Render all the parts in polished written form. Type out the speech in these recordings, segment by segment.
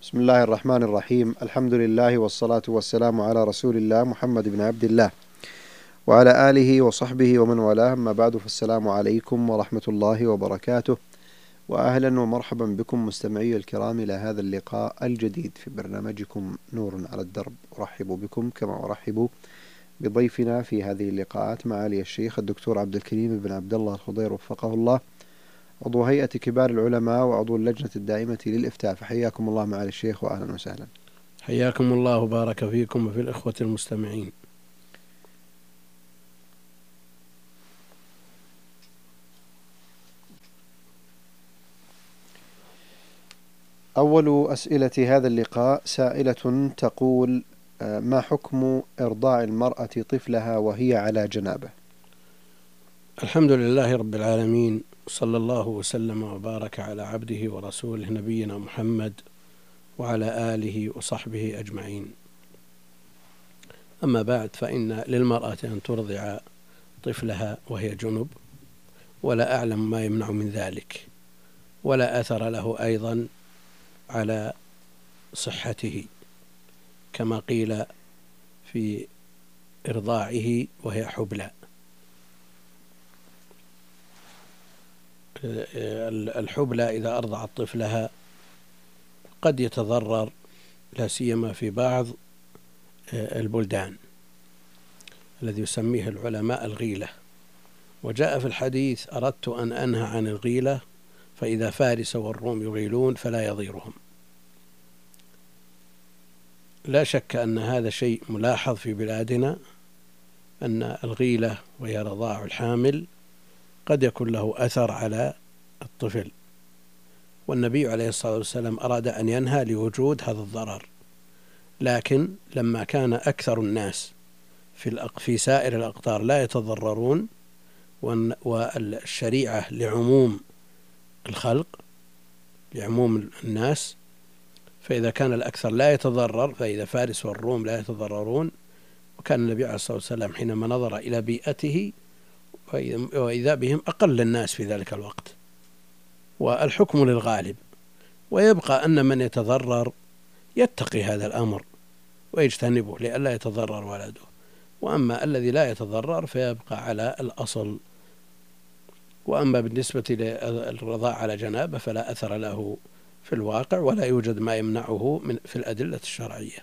بسم الله الرحمن الرحيم. الحمد لله والصلاة والسلام على رسول الله محمد بن عبد الله وعلى آله وصحبه ومن والاه، أما بعد، فالسلام عليكم ورحمة الله وبركاته، وأهلا ومرحبا بكم مستمعي الكرام إلى هذا اللقاء الجديد في برنامجكم نور على الدرب. أرحب بكم كما أرحب بضيفنا في هذه اللقاءات معالي الشيخ الدكتور عبد الكريم بن عبد الله الخضير وفقه الله، عضو هيئة كبار العلماء وعضو اللجنة الدائمة للإفتاء. فحياكم الله معالي الشيخ وأهلا وسهلا. حياكم الله وبارك فيكم وفي الإخوة المستمعين. أول أسئلة هذا اللقاء سائلة تقول: ما حكم إرضاع المرأة طفلها وهي على جنابة؟ الحمد لله رب العالمين، صلى الله وسلم وبارك على عبده ورسوله نبينا محمد وعلى آله وصحبه أجمعين. أما بعد، فإن للمرأة أن ترضع طفلها وهي جنب، ولا أعلم ما يمنع من ذلك، ولا أثر له أيضا على صحته، كما قيل في إرضاعه وهي حبلى. الحبلى إذا أرضعت طفلها قد يتضرر، لا سيما في بعض البلدان الذي يسميه العلماء الغيلة. وجاء في الحديث: أردت أن أنهى عن الغيلة، فإذا فارس والروم يغيلون فلا يضيرهم. لا شك أن هذا شيء ملاحظ في بلادنا، أن الغيلة وهي رضاع الحامل قد يكون له أثر على الطفل، والنبي عليه الصلاة والسلام أراد أن ينهى لوجود هذا الضرر. لكن لما كان أكثر الناس في سائر الأقطار لا يتضررون، والشريعة لعموم الخلق، لعموم الناس، فإذا كان الأكثر لا يتضرر، فإذا فارس والروم لا يتضررون. وكان النبي عليه الصلاة والسلام حينما نظر إلى بيئته وإذا بهم أقل الناس في ذلك الوقت، والحكم للغالب. ويبقى أن من يتضرر يتقي هذا الأمر ويجتنبه لئلا يتضرر ولده، وأما الذي لا يتضرر فيبقى على الأصل. وأما بالنسبة للرضاع على جنابة فلا أثر له في الواقع، ولا يوجد ما يمنعه في الأدلة الشرعية.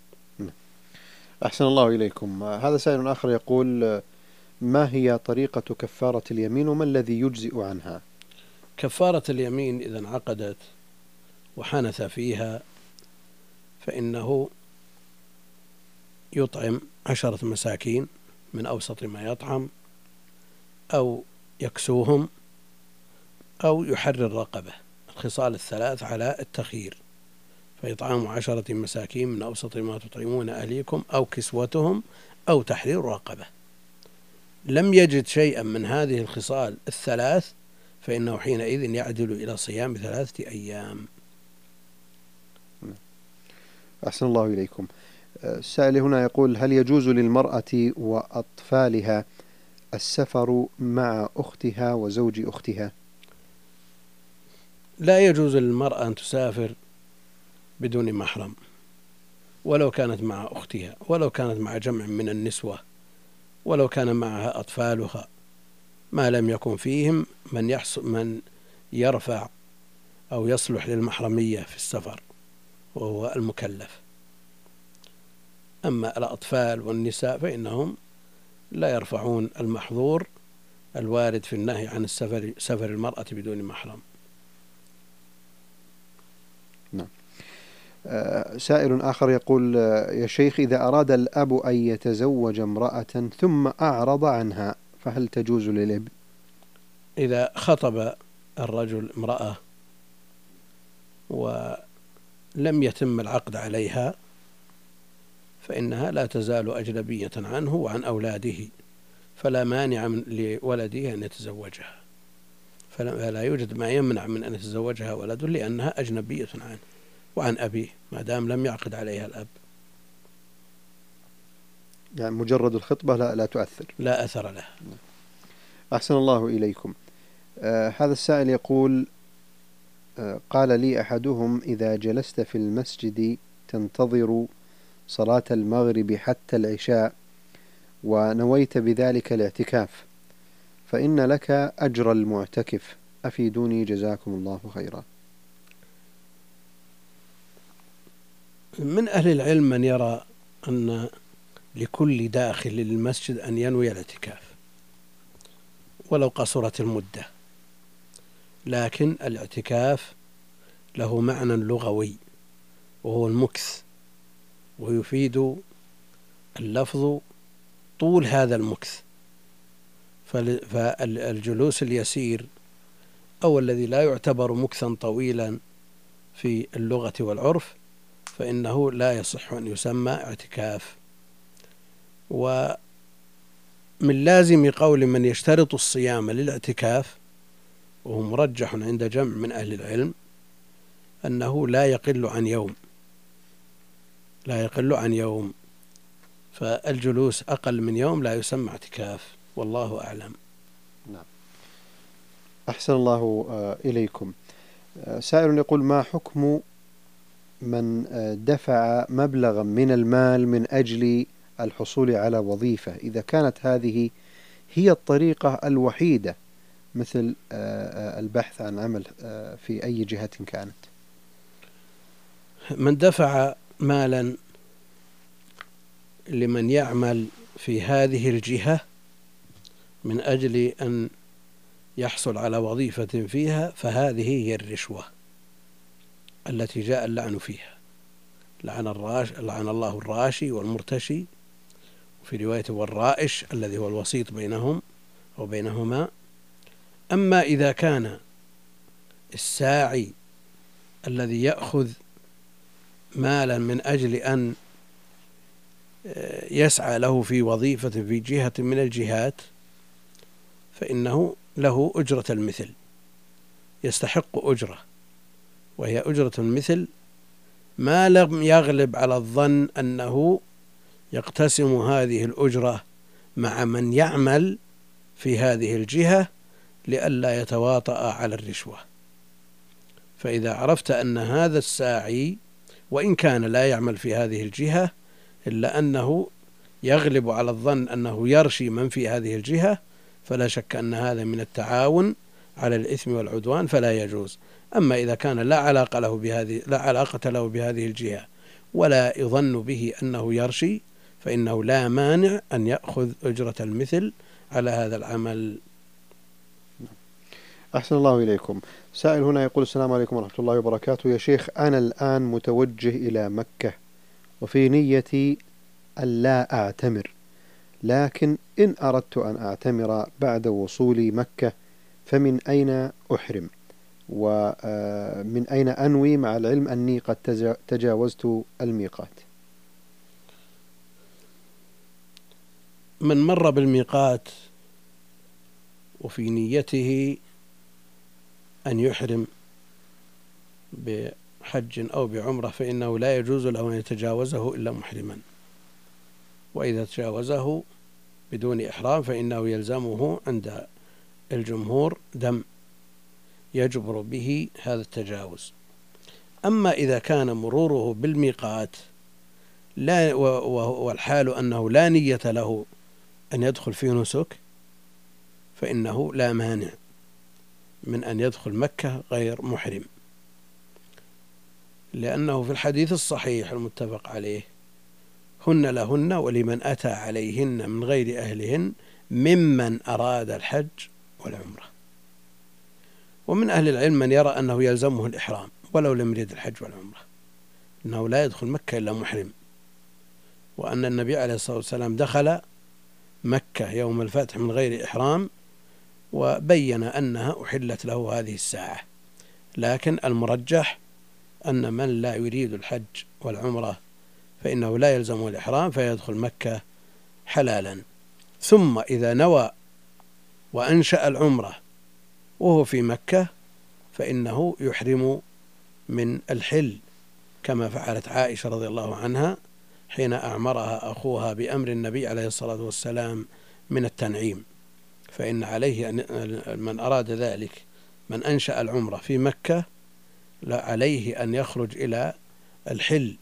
أحسن الله إليكم. هذا سائل آخر يقول: ما هي طريقة كفارة اليمين وما الذي يجزئ عنها؟ كفارة اليمين إذا انعقدت وحنث فيها فإنه يطعم 10 مساكين من أوسط ما يطعم، أو يكسوهم، أو يحرر رقبة. الخصال الثلاث على التخيير، فإطعام 10 مساكين من أوسط ما تطعمون أهليكم، أو كسوتهم، أو تحرير رقبة. لم يجد شيئا من هذه الخصال الثلاث فإنه حينئذ يعدل إلى صيام 3 أيام. أحسن الله إليكم. السائل هنا يقول: هل يجوز للمرأة وأطفالها السفر مع أختها وزوج أختها؟ لا يجوز للمرأة أن تسافر بدون محرم، ولو كانت مع أختها، ولو كانت مع جمع من النسوة، ولو كان معها أطفالها، ما لم يكن فيهم من يرفع أو يصلح للمحرمية في السفر، وهو المكلف. أما الأطفال والنساء فإنهم لا يرفعون المحظور الوارد في النهي عن سفر المرأة بدون محرم. نعم. سائل آخر يقول: يا شيخ، إذا أراد الأب أن يتزوج امرأة ثم أعرض عنها فهل تجوز للابن؟ إذا خطب الرجل امرأة ولم يتم العقد عليها فإنها لا تزال أجنبية عنه وعن أولاده، فلا مانع لولده أن يتزوجها، فلا يوجد ما يمنع من أن يتزوجها ولده، لأنها أجنبية عنه وعن أبيه ما دام لم يعقد عليها الأب. يعني مجرد الخطبة لا تؤثر، لا أثر لها. أحسن الله إليكم. هذا السائل يقول: قال لي أحدهم: إذا جلست في المسجد تنتظر صلاة المغرب حتى العشاء ونويت بذلك الاعتكاف فإن لك أجر المعتكف، أفيدوني جزاكم الله خيرا. من أهل العلم من يرى أن لكل داخل للمسجد أن ينوي الاعتكاف ولو قصرت المدة، لكن الاعتكاف له معنى لغوي وهو المكث، ويفيد اللفظ طول هذا المكث، فالجلوس اليسير أو الذي لا يعتبر مكثا طويلا في اللغة والعرف فإنه لا يصح أن يسمى اعتكاف. ومن لازم قول من يشترط الصيام للاعتكاف وهو مرجح عند جمع من أهل العلم أنه لا يقل عن يوم، فالجلوس أقل من يوم لا يسمى اعتكاف، والله أعلم. نعم. أحسن الله إليكم. سائل يقول: ما حكم من دفع مبلغا من المال من أجل الحصول على وظيفة إذا كانت هذه هي الطريقة الوحيدة، مثل البحث عن عمل في أي جهة كانت؟ من دفع مالا لمن يعمل في هذه الجهة من أجل أن يحصل على وظيفة فيها فهذه هي الرشوة التي جاء اللعن فيها، لعن الله الراشي والمرتشي، وفي رواية والرائش الذي هو الوسيط بينهم أو بينهما. أما إذا كان الساعي الذي يأخذ مالا من أجل أن يسعى له في وظيفة في جهة من الجهات فإنه له أجرة المثل، يستحق أجرة، وهي أجرة المثل ما لم يغلب على الظن أنه يقتسم هذه الأجرة مع من يعمل في هذه الجهة لئلا يتواطأ على الرشوة. فإذا عرفت أن هذا الساعي وإن كان لا يعمل في هذه الجهة إلا أنه يغلب على الظن أنه يرشي من في هذه الجهة فلا شك أن هذا من التعاون على الإثم والعدوان فلا يجوز. أما إذا كان لا علاقة له بهذه الجهة ولا يظن به أنه يرشي فإنه لا مانع أن يأخذ أجرة المثل على هذا العمل. أحسن الله إليكم. سائل هنا يقول: السلام عليكم ورحمة الله وبركاته. يا شيخ، أنا الآن متوجه إلى مكة وفي نيتي أن لا أعتمر، لكن إن أردت أن أعتمر بعد وصولي مكة فمن أين أحرم ومن أين أنوي، مع العلم أني قد تجاوزت الميقات؟ من مر بالميقات وفي نيته أن يحرم بحج أو بعمرة فإنه لا يجوز له أن يتجاوزه إلا محرما، وإذا تجاوزه بدون إحرام فإنه يلزمه عند الجمهور دم يجبر به هذا التجاوز. أما إذا كان مروره بالميقات والحال أنه لا نية له أن يدخل في نسك فإنه لا مانع من أن يدخل مكة غير محرم، لأنه في الحديث الصحيح المتفق عليه: هن لهن ولمن أتى عليهن من غير أهلهن ممن أراد الحج والعمرة. ومن أهل العلم من يرى أنه يلزمه الإحرام ولو لم يريد الحج والعمرة، أنه لا يدخل مكة إلا محرم، وأن النبي عليه الصلاة والسلام دخل مكة يوم الفتح من غير إحرام وبين أنها أحلت له هذه الساعة. لكن المرجح أن من لا يريد الحج والعمرة فإنه لا يلزمه الإحرام فيدخل مكة حلالا. ثم إذا نوى وأنشأ العمرة وهو في مكة فإنه يحرم من الحل كما فعلت عائشة رضي الله عنها حين أعمرها أخوها بأمر النبي عليه الصلاة والسلام من التنعيم، فإن عليه من أراد ذلك من أنشأ العمرة في مكة لا عليه أن يخرج إلى الحل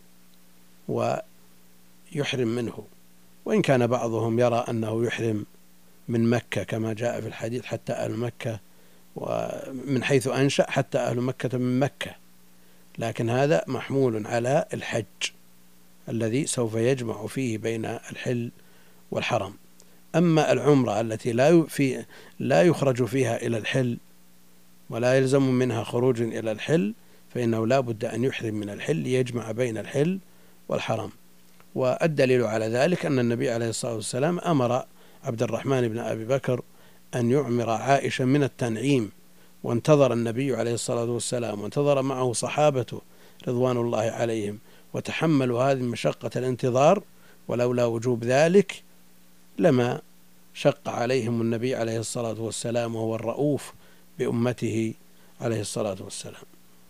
ويحرم منه، وإن كان بعضهم يرى أنه يحرم من مكة كما جاء في الحديث حتى أهل مكة، ومن حيث أنشأ حتى أهل مكة من مكة، لكن هذا محمول على الحج الذي سوف يجمع فيه بين الحل والحرم. أما العمرة التي لا يخرج فيها إلى الحل ولا يلزم منها خروج إلى الحل، فإنه لا بد أن يحرم من الحل ليجمع بين الحل والحرم. والدليل على ذلك أن النبي عليه الصلاة والسلام أمر عبد الرحمن بن أبي بكر أن يعمر عائشة من التنعيم، وانتظر النبي عليه الصلاة والسلام وانتظر معه صحابته رضوان الله عليهم وتحملوا هذه مشقة الانتظار، ولولا وجوب ذلك لما شق عليهم النبي عليه الصلاة والسلام، وهو الرؤوف بأمته عليه الصلاة والسلام.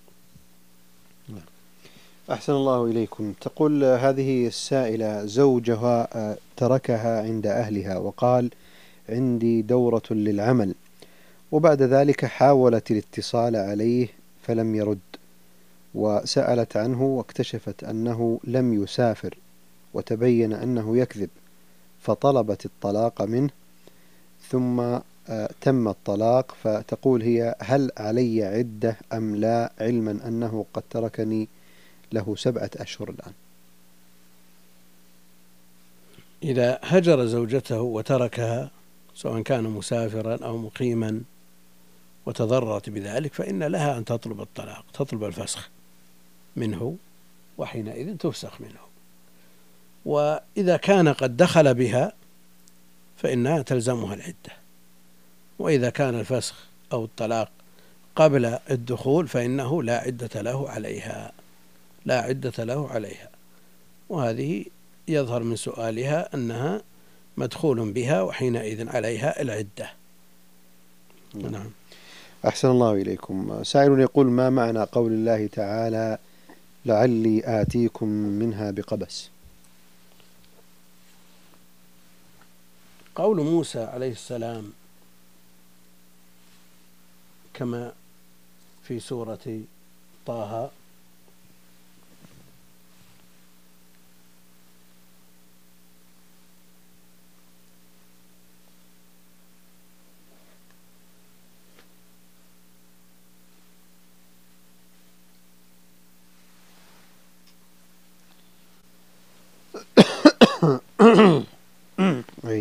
أحسن الله إليكم. تقول هذه السائلة زوجها تركها عند أهلها وقال عندي دورة للعمل، وبعد ذلك حاولت الاتصال عليه فلم يرد، وسألت عنه واكتشفت أنه لم يسافر وتبين أنه يكذب، فطلبت الطلاق منه ثم تم الطلاق. فتقول هي هل علي عدة أم لا، علما أنه قد تركني له 7 أشهر الآن؟ إذا هجر زوجته وتركها سواء كان مسافرا أو مقيما وتضررت بذلك، فإن لها أن تطلب الطلاق، تطلب الفسخ منه، وحينئذ تفسخ منه. وإذا كان قد دخل بها فإنها تلزمها العدة، وإذا كان الفسخ أو الطلاق قبل الدخول فإنه لا عدة له عليها، لا عدة له عليها. وهذه يظهر من سؤالها أنها مدخول بها، وحينئذ عليها العدة. نعم. أحسن الله إليكم. سائل يقول ما معنى قول الله تعالى لعلي آتيكم منها بقبس؟ قول موسى عليه السلام كما في سورة طه عيد.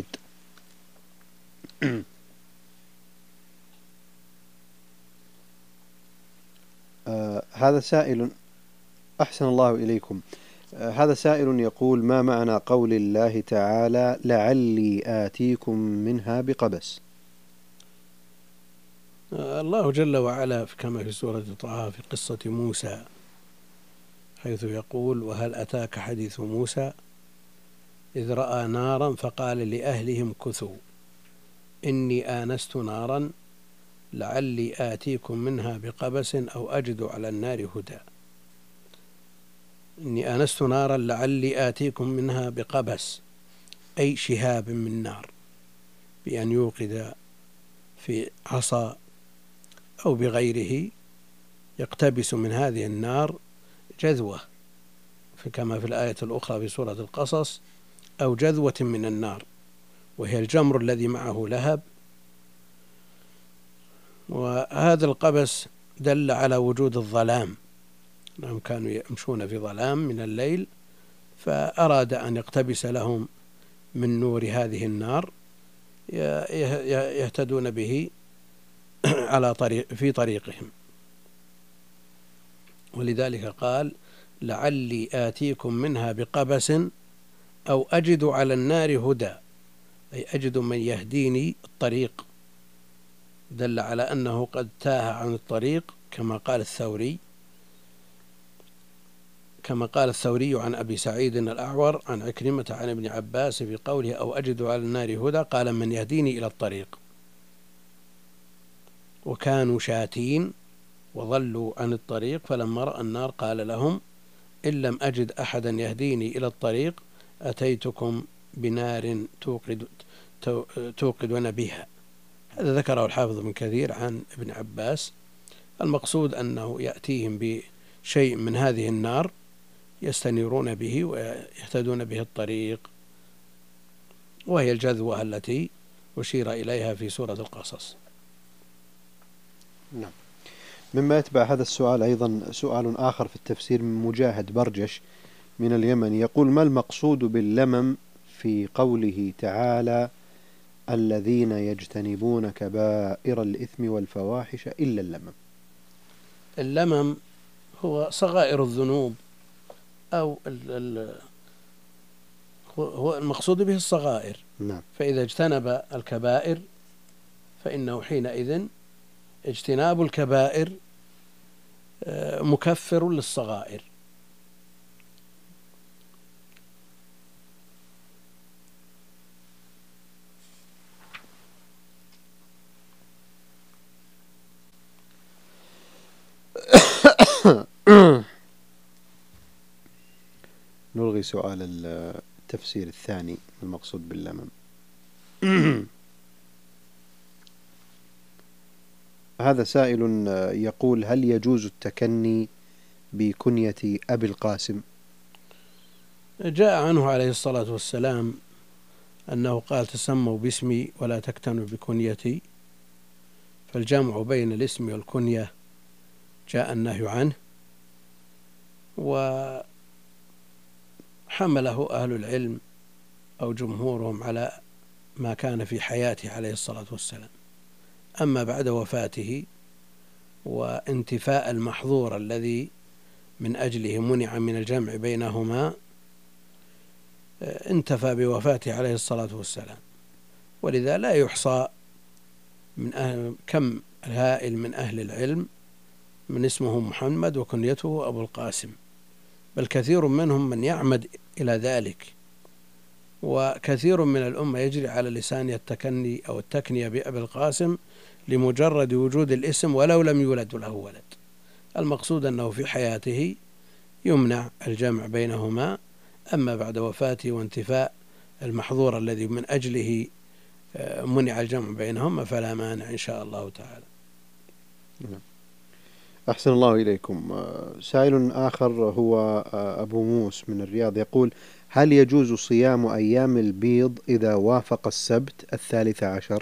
هذا سائل، أحسن الله إليكم، هذا سائل يقول ما معنى قول الله تعالى لعلي آتيكم منها بقبس؟ الله جل وعلا كما في سورة طه في قصة موسى حيث يقول وهل أتاك حديث موسى إذ رأى نارا فقال لأهلهم كثوا إني آنست نارا لعلي آتيكم منها بقبس أو أجد على النار هدى. إني آنست نارا لعلي آتيكم منها بقبس أي شهاب من نار، بأن يوقد في عصا أو بغيره يقتبس من هذه النار جذوة، كما في الآية الأخرى في سورة القصص أو جذوة من النار، وهي الجمر الذي معه لهب. وهذا القبس دل على وجود الظلام، أنهم كانوا يمشون في ظلام من الليل، فأراد أن يقتبس لهم من نور هذه النار يهتدون به على في طريقهم. ولذلك قال لعلي آتيكم منها بقبس أو أجد على النار هدى، أي أجد من يهديني الطريق، دل على أنه قد تاه عن الطريق كما قال الثوري عن أبي سعيد الأعور عن عكرمة عن ابن عباس في قوله أو أجد على النار هدى، قال من يهديني إلى الطريق. وكانوا شاتين وضلوا عن الطريق، فلما رأى النار قال لهم إن لم أجد أحدا يهديني إلى الطريق أتيتكم بنار توقدون بها. هذا ذكره الحافظ ابن كثير عن ابن عباس المقصود أنه يأتيهم بشيء من هذه النار يستنيرون به ويهتدون به الطريق، وهي الجذوة التي أشير إليها في سورة القصص. نعم. مما يتبع هذا السؤال أيضا سؤال آخر في التفسير من مجاهد برجش من اليمن، يقول: ما المقصود باللمم في قوله تعالى: الذين يجتنبون كبائر الإثم والفواحش إلا اللمم؟ اللمم هو صغائر الذنوب، أو هو المقصود به الصغائر. نعم. فإذا اجتنب الكبائر فإنه حينئذ اجتناب الكبائر مكفر للصغائر. نلغي سؤال التفسير الثاني المقصود باللمم. هذا سائل يقول: هل يجوز التكني بكنية أبي القاسم؟ جاء عنه عليه الصلاة والسلام أنه قال: تسموا باسمي ولا تكتنوا بكنيتي. فالجمع بين الاسم والكنية جاء النهي عنه، وحمله أهل العلم أو جمهورهم على ما كان في حياته عليه الصلاة والسلام. أما بعد وفاته وانتفاء المحظور الذي من أجله منع من الجمع بينهما انتفى بوفاته عليه الصلاة والسلام، ولذا لا يحصى من كم الهائل من أهل العلم من اسمه محمد وكنيته أبو القاسم، بل كثير منهم من يعمد إلى ذلك، وكثير من الأمة يجري على لسان التكني أو التكنية بأبي القاسم لمجرد وجود الاسم ولو لم يولد له ولد. المقصود أنه في حياته يمنع الجمع بينهما، أما بعد وفاته وانتفاء المحظور الذي من أجله منع الجمع بينهما فلا مانع إن شاء الله تعالى. أحسن الله إليكم. سائل آخر هو أبو موس من الرياض يقول: هل يجوز صيام أيام البيض إذا وافق السبت 13؟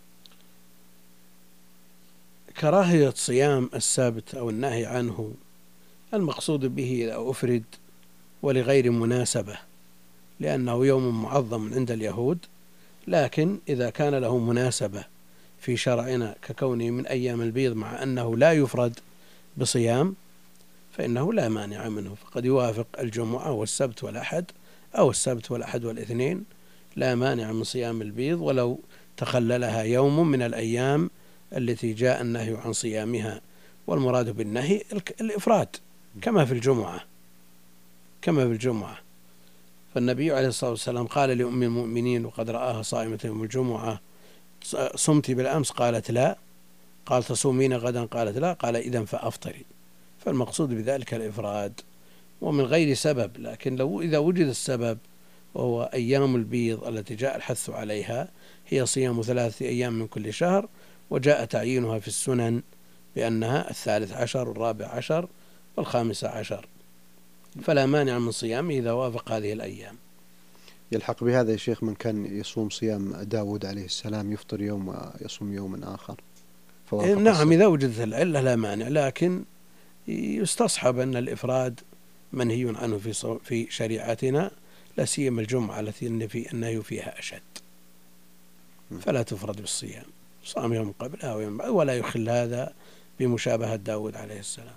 كراهية صيام السبت أو النهي عنه المقصود به إذا أفرد ولغير مناسبة، لأنه يوم معظم عند اليهود، لكن إذا كان له مناسبة في شرعنا ككونه من أيام البيض مع أنه لا يفرد بصيام فإنه لا مانع منه، فقد يوافق الجمعة والسبت والأحد أو السبت والأحد والاثنين، لا مانع من صيام البيض ولو تخللها يوم من الأيام التي جاء النهي عن صيامها. والمراد بالنهي الإفراد كما في الجمعة. فالنبي عليه الصلاة والسلام قال لأم المؤمنين وقد رآها صائمة يوم الجمعة: صمت بالأمس؟ قالت لا. قال: تصومين غدا؟ قالت لا. قال: إذن فأفطري. فالمقصود بذلك الإفراد ومن غير سبب، لكن لو إذا وجد السبب وهو أيام البيض التي جاء الحث عليها هي صيام 3 أيام من كل شهر، وجاء تعيينها في السنن بأنها 13 و14 و15، فلا مانع من صيامه إذا وافق هذه الأيام. يلحق بهذا يا شيخ من كان يصوم صيام داود عليه السلام، يفطر يوم ويصوم يوم آخر. نعم، إذا وجدت العلة لا مانع، لكن يستصحب أن الإفراد منهي عنه في شريعتنا، لا سيما الجمعة التي النهي فيها أشد، فلا تفرد بالصيام، صام يوم قبلها ويوم بعد، ولا يخل هذا بمشابهة داود عليه السلام.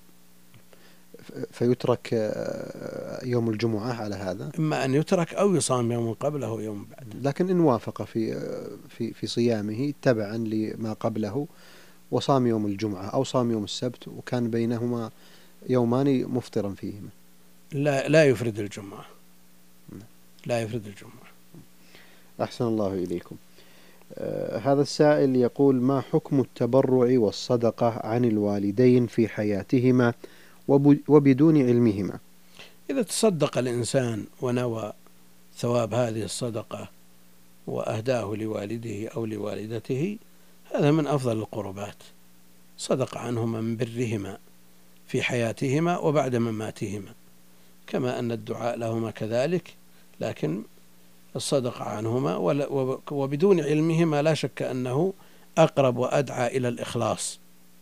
فيترك يوم الجمعة على هذا، إما أن يترك أو يصام يوم قبله ويوم بعد. لكن إن وافق في صيامه تبعا لما قبله وصام يوم الجمعة أو صام يوم السبت وكان بينهما يومان مفطرا فيهما، لا يفرد الجمعة. لا يفرد الجمعة. أحسن الله إليكم. هذا السائل يقول: ما حكم التبرع والصدقة عن الوالدين في حياتهما وبدون علمهما؟ إذا تصدق الإنسان ونوى ثواب هذه الصدقة وأهداه لوالده أو لوالدته هذا من أفضل القربات، صدق عنهما من برهما في حياتهما وبعد مماتهما، كما أن الدعاء لهما كذلك، لكن الصدقة عنهما وبدون علمهما لا شك أنه أقرب وأدعى إلى الإخلاص،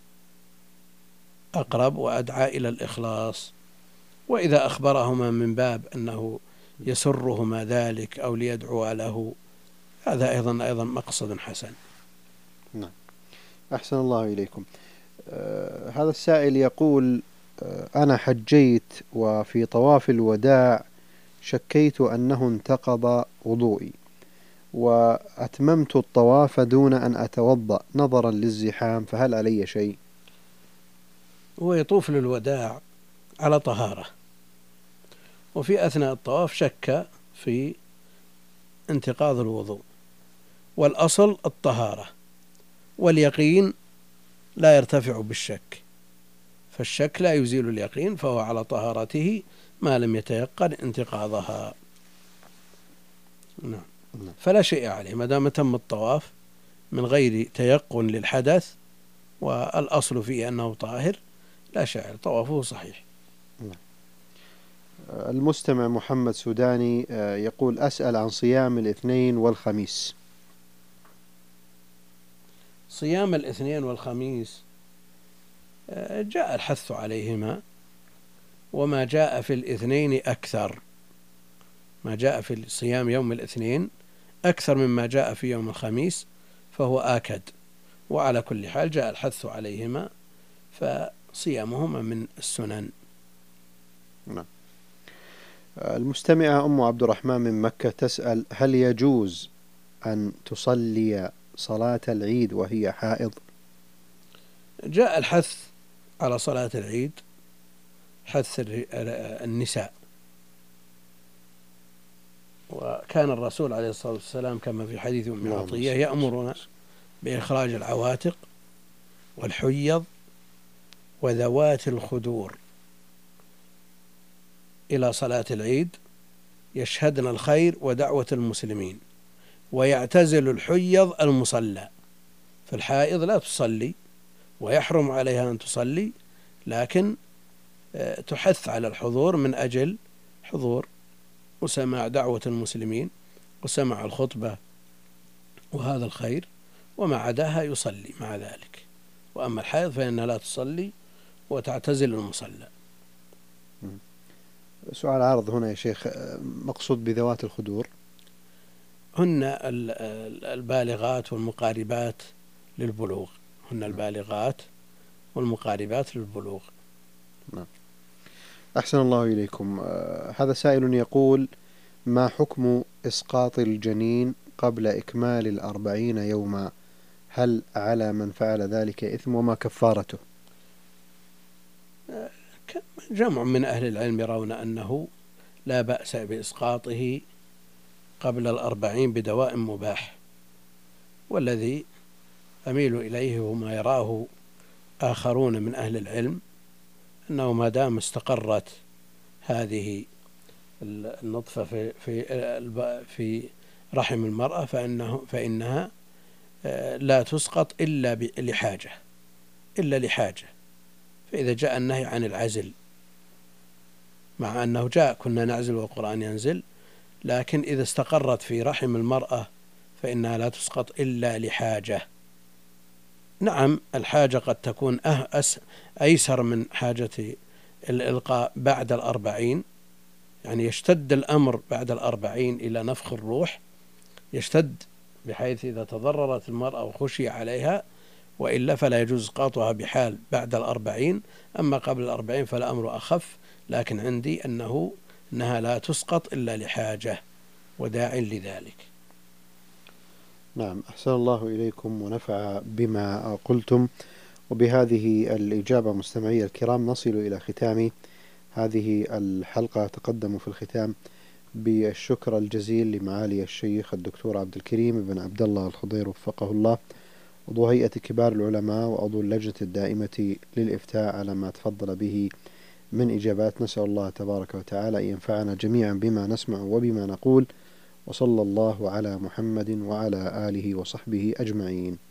أقرب وأدعى إلى الإخلاص. وإذا أخبرهما من باب أنه يسرهما ذلك أو ليدعو له، هذا أيضا مقصد حسن. نعم، أحسن الله إليكم. هذا السائل يقول: أنا حجيت وفي طواف الوداع شكيت أنه انتقض وضوئي، وأتممت الطواف دون أن أتوضأ نظرا للزحام، فهل علي شيء؟ هو يطوف للوداع على طهارة، وفي أثناء الطواف شك في انتقاض الوضوء، والأصل الطهارة، واليقين لا يرتفع بالشك، فالشك لا يزيل اليقين، فهو على طهارته ما لم يتيقن انتقاضها. نعم. فلا شيء عليه ما دام تم الطواف من غير تيقن للحدث، والأصل فيه أنه طاهر، لا شيء، طوافه صحيح. المستمع محمد سوداني يقول: أسأل عن صيام الاثنين والخميس. صيام الاثنين والخميس جاء الحث عليهما، وما جاء في الاثنين أكثر، ما جاء في صيام يوم الاثنين أكثر مما جاء في يوم الخميس، فهو آكد. وعلى كل حال جاء الحث عليهما، فصيامهما من السنن. نعم. المستمعة أم عبد الرحمن من مكة تسأل: هل يجوز أن تصلي صلاة العيد وهي حائض؟ جاء الحث على صلاة العيد، حث النساء، وكان الرسول عليه الصلاة والسلام كما في حديث أم عطية يأمرنا بإخراج العواتق والحيض وذوات الخدور إلى صلاة العيد، يشهدن الخير ودعوة المسلمين، ويعتزل الحيض المصلى، فالحائض لا تصلي ويحرم عليها أن تصلي، لكن تحث على الحضور من أجل حضور وسماع دعوة المسلمين وسماع الخطبة وهذا الخير، وما عداها يصلي مع ذلك. وأما الحائض فإنها لا تصلي وتعتزل المصلى. سؤال عارض هنا يا شيخ، مقصود بذوات الخدور هن البالغات والمقاربات للبلوغ، هن البالغات والمقاربات للبلوغ. نعم. أحسن الله إليكم. هذا سائل يقول: ما حكم إسقاط الجنين قبل إكمال 40 يوما؟ هل على من فعل ذلك إثم، وما كفارته؟ جمع من أهل العلم يرون أنه لا بأس بإسقاطه قبل 40 بدواء مباح، والذي أميل إليه وما يراه آخرون من أهل العلم أنه ما دام استقرت هذه النطفة في رحم المرأة فإنها لا تسقط إلا لحاجة، فإذا جاء النهي عن العزل، مع أنه جاء كنا نعزل والقرآن ينزل، لكن إذا استقرت في رحم المرأة فإنها لا تسقط إلا لحاجة. نعم، الحاجة قد تكون أيسر من حاجة الإلقاء بعد 40، يعني يشتد الأمر بعد 40 إلى نفخ الروح، يشتد بحيث إذا تضررت المرأة وخشي عليها، وإلا فلا يجوز إسقاطها بحال بعد 40. أما قبل 40 فالأمر أخف، لكن عندي أنها لا تسقط إلا لحاجة وداع لذلك. نعم، أحسن الله إليكم ونفع بما قلتم. وبهذه الإجابة مستمعي الكرام نصل إلى ختام هذه الحلقة. تقدم في الختام بالشكر الجزيل لمعالي الشيخ الدكتور عبد الكريم بن عبد الله الخضير وفقه الله، عضو هيئة كبار العلماء وعضو اللجنة الدائمة للإفتاء، على ما تفضل به من إجابات. نسأل الله تبارك وتعالى أن ينفعنا جميعا بما نسمع وبما نقول، وصلى الله على محمد وعلى آله وصحبه أجمعين.